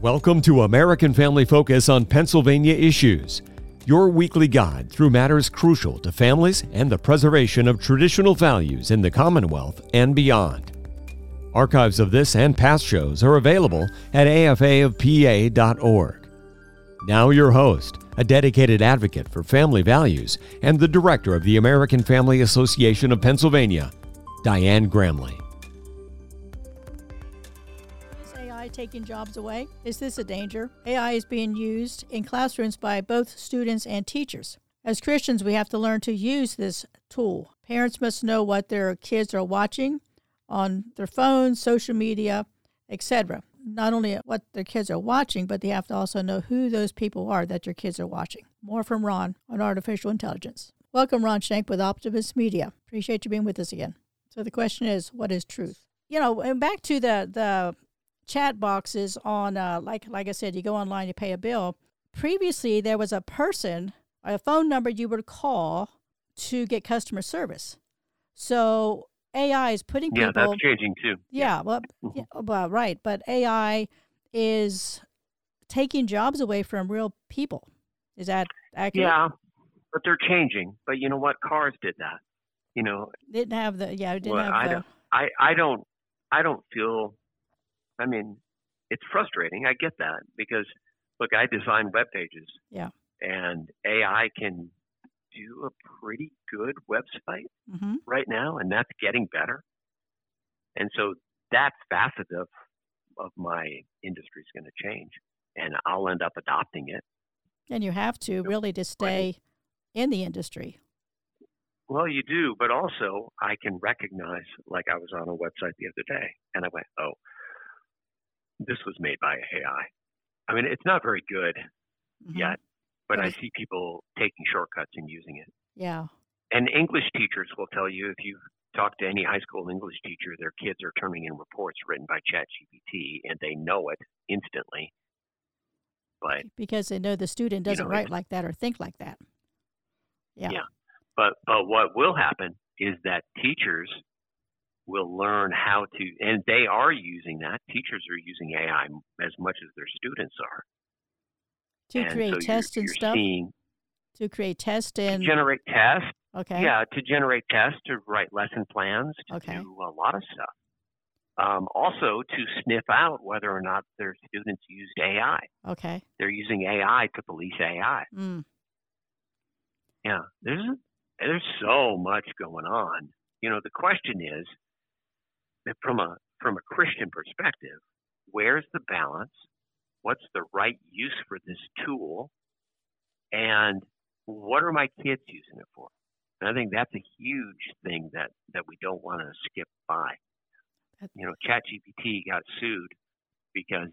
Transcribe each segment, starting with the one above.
Welcome to American Family Focus on Pennsylvania Issues, your weekly guide through matters crucial to families and the preservation of traditional values in the Commonwealth and beyond. Archives of this and past shows are available at afaofpa.org. Now your host, a dedicated advocate for family values and the director of the American Family Association of Pennsylvania, Diane Gramley. Is AI taking jobs away? Is this a danger? AI is being used in classrooms by both students and teachers. As Christians, we have to learn to use this tool. Parents must know what their kids are watching on their phones, social media, etc. Not only what their kids are watching, but they have to also know who those people are that your kids are watching. More from Ron on artificial intelligence. Welcome, Ron Schenk with Optimus Media. Appreciate you being with us again. So the question is, what is truth? You know, and back to the chat boxes on, like I said, you go online, you pay a bill. Previously, there was a person, a phone number you would call to get customer service. So AI is putting people... Yeah, that's changing too. Well, right. But AI is taking jobs away from real people. Is that accurate? Yeah, but they're changing. But you know what? Cars did that. You know, didn't have the I don't feel. I mean, it's frustrating. I get that because look, I design web pages. Yeah. And AI can do a pretty good website right now, and that's getting better. And so that facet of my industry is going to change, and I'll end up adopting it. And you have to really to stay in the industry. Well, you do, but also I can recognize, like I was on a website the other day, and I went, oh, this was made by AI. I mean, it's not very good yet, but I see people taking shortcuts and using it. Yeah. And English teachers will tell you, if you talk to any high school English teacher, their kids are turning in reports written by ChatGPT, and they know it instantly. But because they know the student doesn't write like that or think like that. Yeah. But what will happen is that teachers will learn how to, and they are using that. Teachers are using AI as much as their students are. To create tests and stuff? To create tests and... To generate tests. Okay. Yeah, to generate tests, to write lesson plans, to do a lot of stuff. Also to sniff out whether or not their students used AI. Okay. They're using AI to police AI. Yeah, there's so much going on. You know, the question is, that from a Christian perspective, where's the balance? What's the right use for this tool? And what are my kids using it for? And I think that's a huge thing that we don't want to skip by. You know, ChatGPT got sued because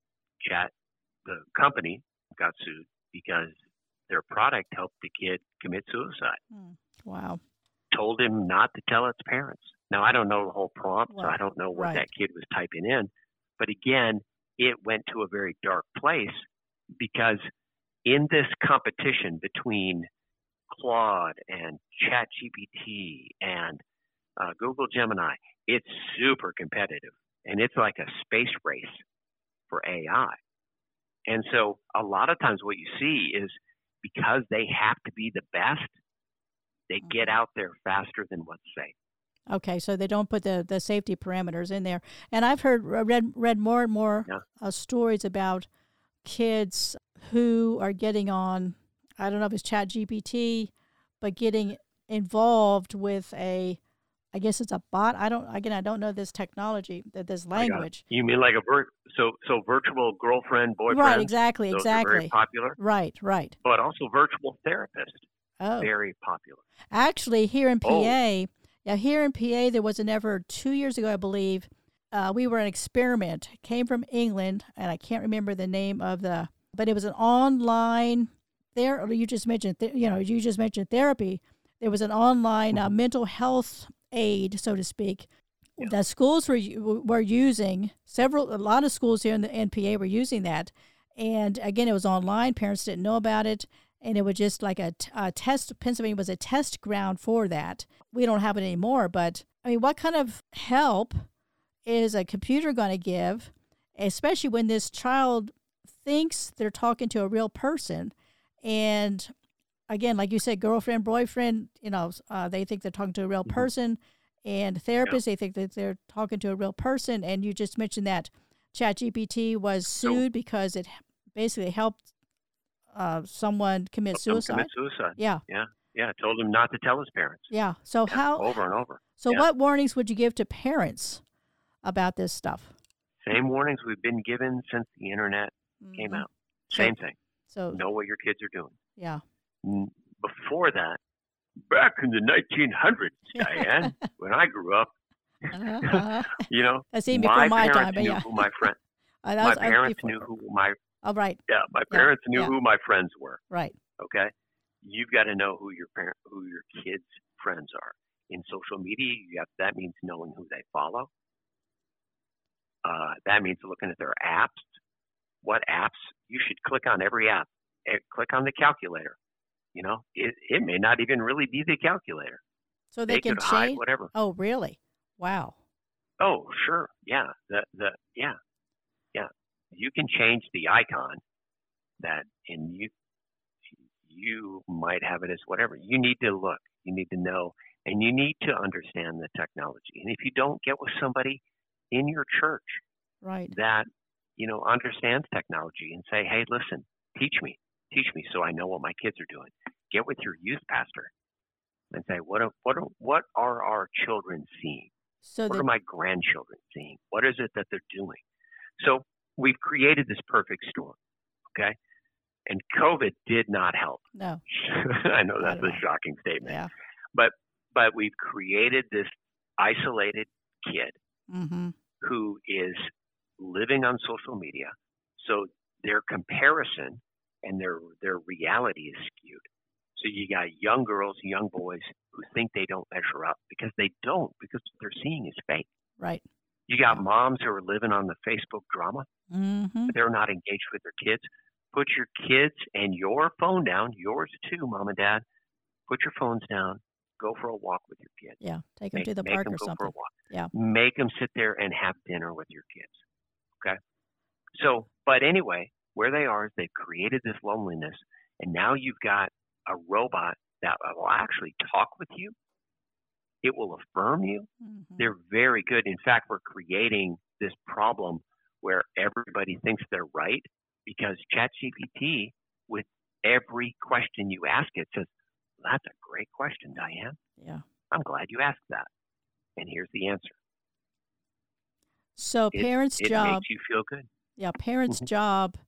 the company got sued because their product helped the kid commit suicide. Wow. Told him not to tell its parents. Now, I don't know the whole prompt, so I don't know what that kid was typing in. But again, it went to a very dark place because in this competition between Claude and ChatGPT and Google Gemini, it's super competitive. And it's like a space race for AI. And so a lot of times what you see is because they have to be the best, they get out there faster than what's safe. Okay, so they don't put the safety parameters in there. And I've read more and more stories about kids who are getting on, I don't know if it's ChatGPT, but getting involved with I guess it's a bot. I don't know this technology, this language. You mean like so virtual girlfriend, boyfriend? Right, exactly. Those are very popular. Right. But also virtual therapist. Oh. Very popular. Actually, here in PA, there was an effort 2 years ago, I believe. We were an experiment. It came from England, and I can't remember the name of but it was an online there. You just mentioned therapy. There was an online mental health aid, so to speak, that schools were using. A lot of schools here in the NPA were using that, and again, it was online. Parents didn't know about it. And it was just like a test. Pennsylvania was a test ground for that. We don't have it anymore. But, I mean, what kind of help is a computer going to give, especially when this child thinks they're talking to a real person. And again, like you said, girlfriend, boyfriend, they think they're talking to a real person. And therapists, they think that they're talking to a real person. And you just mentioned that ChatGPT was sued because it basically helped someone commit suicide. Yeah. Told him not to tell his parents. Yeah. So how over and over. So what warnings would you give to parents about this stuff? Same warnings we've been given since the internet came out. Same thing. So know what your kids are doing. Yeah. Before that, back in the 1900s, Diane, when I grew up, that's even before my time. Knew who my friend. My parents knew who my. Oh, right. Yeah, my parents knew who my friends were. Right. Okay. You've got to know who your kids' friends are. In social media, that means knowing who they follow. That means looking at their apps. What apps? You should click on every app. Click on the calculator. It may not even really be the calculator. So they can could change hide whatever. Oh, really? Wow. Oh, sure. Yeah. Yeah. You can change the icon and you might have it as whatever. You need to look. You need to know, and you need to understand the technology. And if you don't, get with somebody in your church, right, that understands technology, and say, hey, listen, teach me, so I know what my kids are doing. Get with your youth pastor and say, what are our children seeing? What are my grandchildren seeing? What is it that they're doing? So we've created this perfect storm, okay? And COVID did not help. No. I know that's a shocking statement. Yeah. But we've created this isolated kid who is living on social media. So their comparison and their reality is skewed. So you got young girls, young boys who think they don't measure up because they don't, because what they're seeing is fake. Right. You got moms who are living on the Facebook drama. They're not engaged with their kids. Put your kids and your phone down, yours too, mom and dad. Put your phones down. Go for a walk with your kids. Yeah, take them to the park or something. For a walk. Yeah. Make them sit there and have dinner with your kids. Okay? So, but anyway, where they are is they've created this loneliness, and now you've got a robot that will actually talk with you. It will affirm you. They're very good. In fact, we're creating this problem where everybody thinks they're right because ChatGPT, with every question you ask it, says, that's a great question, Diane. Yeah. I'm glad you asked that. And here's the answer. So parents' job. It makes you feel good. Yeah, parents' job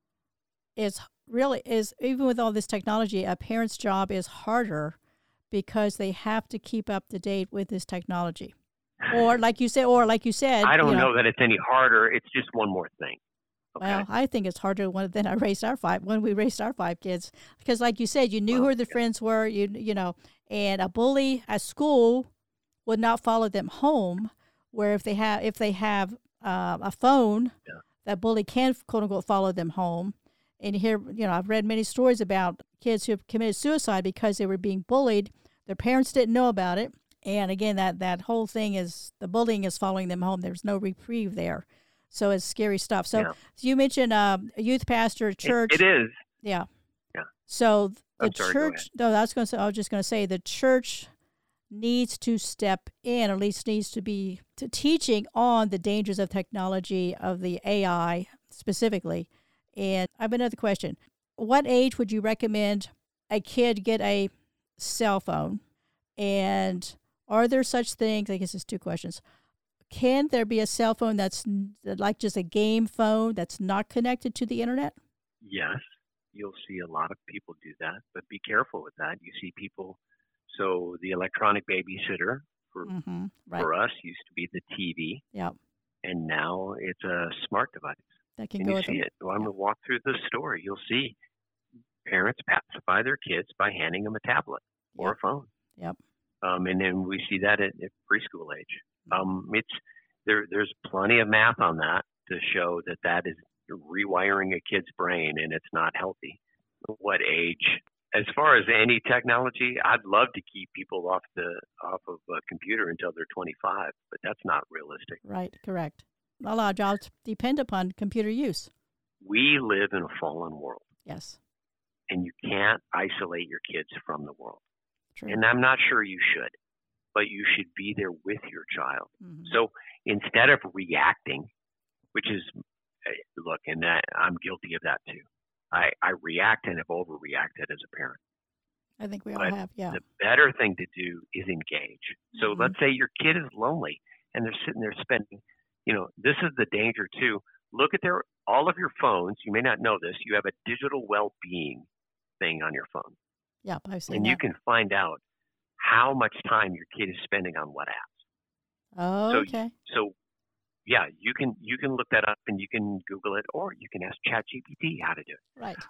is even with all this technology, a parent's job is harder because they have to keep up to date with this technology. Or like you said, I don't know that it's any harder. It's just one more thing. Okay. Well, I think it's harder when we raised our 5 kids, because like you said, you knew who their friends were, and a bully at school would not follow them home, where if they have a phone, that bully can, quote unquote, follow them home. And here, I've read many stories about kids who have committed suicide because they were being bullied. Their parents didn't know about it. And again, that whole thing is the bullying is following them home. There's no reprieve there. So it's scary stuff. So you mentioned a youth pastor, church. It is. Yeah. Yeah. So the church, no, I was just going to say the church needs to step in, or at least needs to be teaching on the dangers of technology, of the AI specifically. And I have another question. What age would you recommend a kid get a cell phone? And are there such things? I guess it's 2 questions. Can there be a cell phone that's like just a game phone that's not connected to the internet? Yes, you'll see a lot of people do that, but be careful with that. You see people, so the electronic babysitter for us used to be the TV. Yep. And now it's a smart device. That can and go you with see it. Well, I'm going to walk through the store. You'll see parents pacify their kids by handing them a tablet or a phone. Yep. And then we see that at preschool age. There's plenty of math on that to show that is rewiring a kid's brain, and it's not healthy. What age? As far as any technology, I'd love to keep people off of a computer until they're 25, but that's not realistic. Right, correct. A lot of jobs depend upon computer use. we live in a fallen world. Yes. And you can't isolate your kids from the world. True. And I'm not sure you should, but you should be there with your child. Mm-hmm. So instead of reacting, which is, look, and that I'm guilty of that too. I react and have overreacted as a parent. I think we all have, yeah. The better thing to do is engage. So Mm-hmm. let's say your kid is lonely and they're sitting there spending, this is the danger too. Look at all of your phones. You may not know this. You have a digital well-being thing on your phone. Yep, I've seen and that. You can find out how much time your kid is spending on what apps. Oh, okay. So yeah, you can look that up and you can Google it, or you can ask ChatGPT how to do it. Right.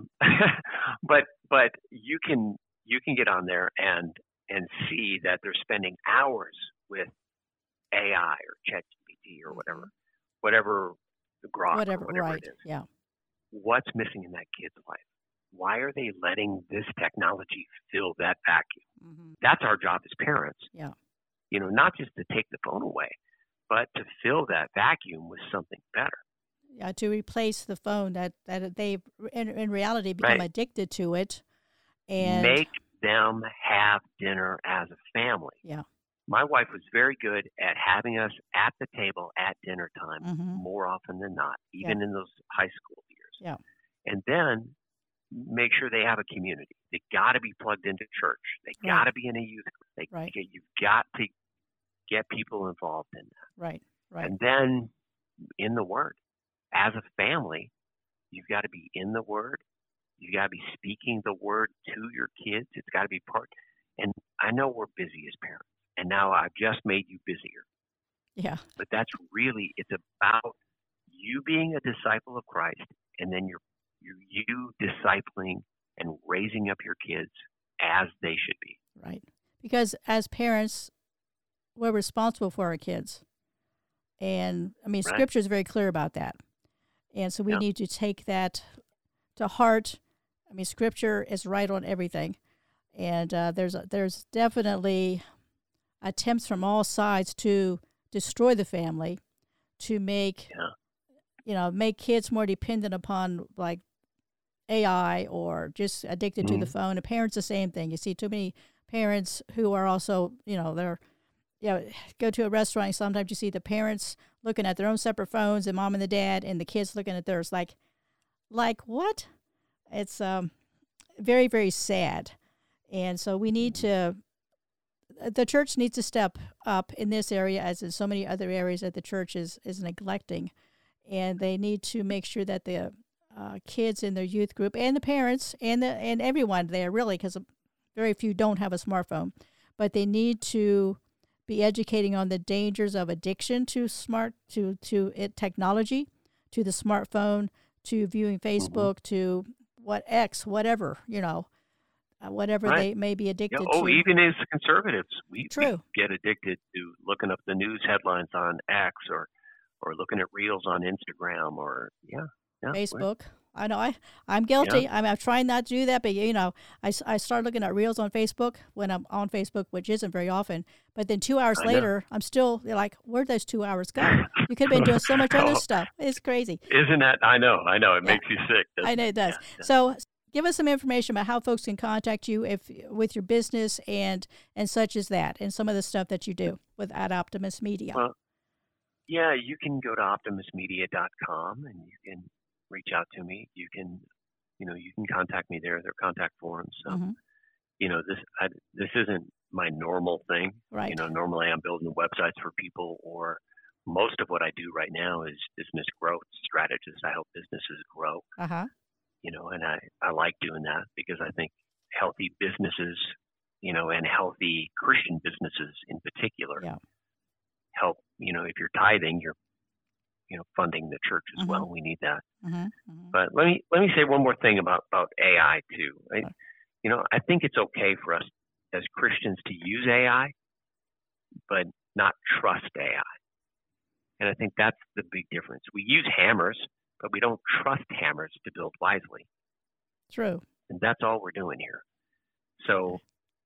But you can get on there and see that they're spending hours with AI or ChatGPT or whatever the Grok or whatever right. it is. Yeah. What's missing in that kid's life? Why are they letting this technology fill that vacuum? Mm-hmm. That's our job as parents. Yeah. Not just to take the phone away, but to fill that vacuum with something better. Yeah, to replace the phone that they've in reality become addicted to it, and make them have dinner as a family. Yeah. My wife was very good at having us at the table at dinner time Mm-hmm. more often than not, even in those high school years. Yeah. And then make sure they have a community. They got to be plugged into church. They got to be in a youth group. You've got to get people involved in that. Right. And then in the Word. As a family, you've got to be in the Word. You've got to be speaking the Word to your kids. It's got to be part. And I know we're busy as parents, and now I've just made you busier. Yeah. But that's really, it's about you being a disciple of Christ, and then you discipling and raising up your kids as they should be. Right. Because as parents, we're responsible for our kids. And, I mean, Scripture is very clear about that. And so we need to take that to heart. I mean, Scripture is right on everything. And there's definitely attempts from all sides to destroy the family, to make make kids more dependent upon like AI or just addicted to the phone. And parents, the same thing. You see too many parents who are also, go to a restaurant. Sometimes you see the parents looking at their own separate phones, and mom and the dad, and the kids looking at theirs. Like what? It's very, very sad. And so we need to. The church needs to step up in this area, as in so many other areas that the church is neglecting, and they need to make sure that the kids in their youth group and the parents and everyone there, really, because very few don't have a smartphone, but they need to be educating on the dangers of addiction to technology, to the smartphone, to viewing Facebook, to whatever, whatever they may be addicted to. Even as conservatives, we get addicted to looking up the news headlines on X or looking at reels on Instagram or Facebook. I know I'm guilty. Yeah. I'm trying not to do that, but I start looking at reels on Facebook when I'm on Facebook, which isn't very often. But then 2 hours later, I'm still like, where'd those 2 hours go? You could have been doing so much other stuff. It's crazy. Isn't that? I know. It makes you sick. I know it does. Yeah. So give us some information about how folks can contact you with your business and such as that, and some of the stuff that you do at Optimus Media. Well, yeah, you can go to optimusmedia.com and you can reach out to me. You can contact me there. There are contact forms. So, this isn't my normal thing. Right. Normally I'm building websites for people, or most of what I do right now is business growth strategist. I help businesses grow. Uh-huh. And I like doing that because I think healthy businesses, and healthy Christian businesses in particular help. If you're tithing, you're funding the church as well. We need that. But let me say one more thing about AI too. I think it's okay for us as Christians to use AI, but not trust AI. And I think that's the big difference. We use hammers, but we don't trust hammers to build wisely. True. And that's all we're doing here. So,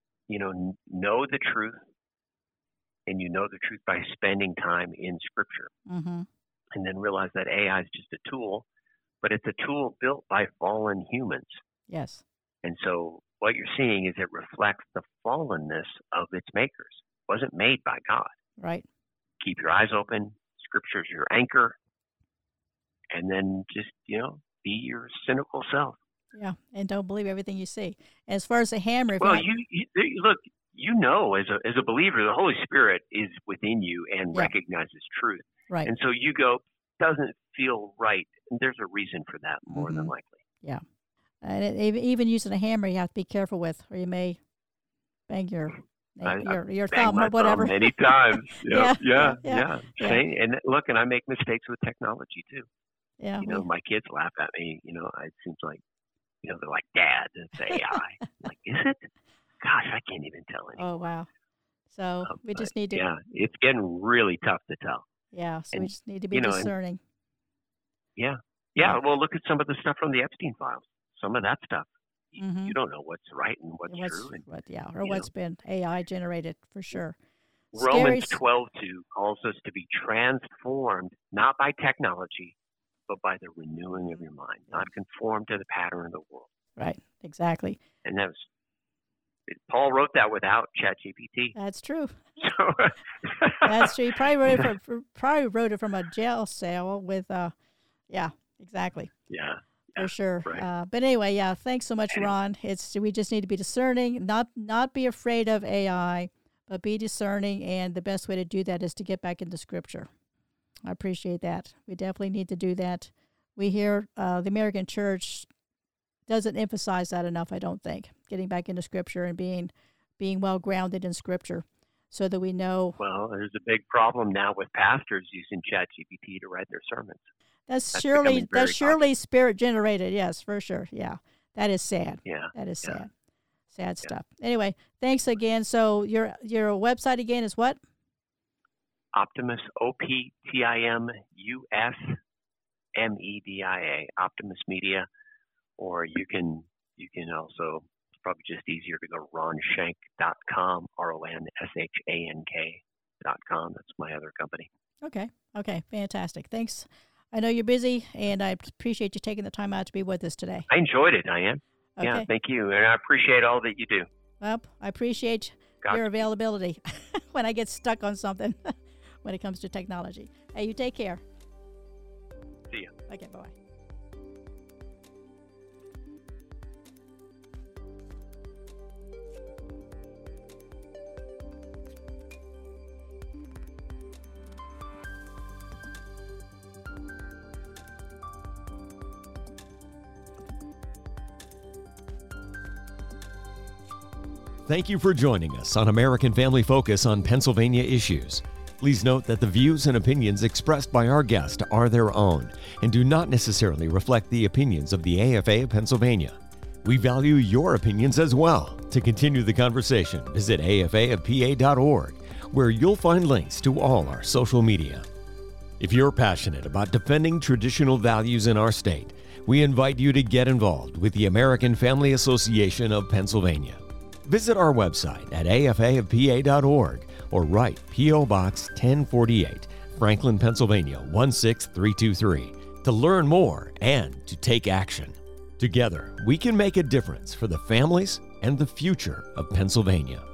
know the truth, and you know the truth by spending time in Scripture. And then realize that AI is just a tool, but it's a tool built by fallen humans. Yes. And so what you're seeing is it reflects the fallenness of its makers. It wasn't made by God. Right. Keep your eyes open. Scripture's your anchor. And then just, be your cynical self. Yeah, and don't believe everything you see. As far as the hammer, well, you look, as a believer, the Holy Spirit is within you and recognizes truth. Right. And so you go, doesn't feel right. And there's a reason for that, more than likely. Yeah. And even using a hammer, you have to be careful with, or you may bang your thumb or whatever. Many times. Yeah. Yeah. And look, and I make mistakes with technology too. Yeah. My kids laugh at me. It seems like, they're like, Dad, it's AI. I'm like, is it? Gosh, I can't even tell anymore. Oh, wow. So we just need to. Yeah, it's getting really tough to tell. Yeah, so we just need to be discerning. Yeah. Well, look at some of the stuff from the Epstein files. Some of that stuff, you don't know what's right and what's true. What's been AI generated for sure. Romans 12:2 calls us to be transformed, not by technology, but by the renewing of your mind, not conformed to the pattern of the world. Right, exactly. And Paul wrote that without ChatGPT. That's true. So, that's true. He probably wrote it from a jail cell with, exactly. Yeah. For sure. Right. But anyway, thanks so much, Ron. We just need to be discerning, not be afraid of AI, but be discerning, and the best way to do that is to get back into Scripture. I appreciate that. We definitely need to do that. We hear the American church doesn't emphasize that enough, I don't think, getting back into Scripture and being well grounded in Scripture so that we know. Well, there's a big problem now with pastors using ChatGPT to write their sermons. That's surely spirit generated. Yes, for sure. Yeah, that is sad. Yeah, that is sad. Sad stuff. Anyway, thanks again. So your website again is what? Optimus, OPTIMUS MEDIA, Optimus Media, or you can also, it's probably just easier to go to ronshank.com, RONSHANK.com. That's my other company. Okay, fantastic. Thanks. I know you're busy, and I appreciate you taking the time out to be with us today. I enjoyed it, Diane. Okay. Yeah, thank you, and I appreciate all that you do. Well, I appreciate your availability when I get stuck on something when it comes to technology. Hey, you take care. See you. Okay, bye-bye. Thank you for joining us on American Family Focus on Pennsylvania Issues. Please note that the views and opinions expressed by our guest are their own and do not necessarily reflect the opinions of the AFA of Pennsylvania. We value your opinions as well. To continue the conversation, visit afaofpa.org, where you'll find links to all our social media. If you're passionate about defending traditional values in our state, we invite you to get involved with the American Family Association of Pennsylvania. Visit our website at afaofpa.org or write P.O. Box 1048, Franklin, Pennsylvania 16323 to learn more and to take action. Together, we can make a difference for the families and the future of Pennsylvania.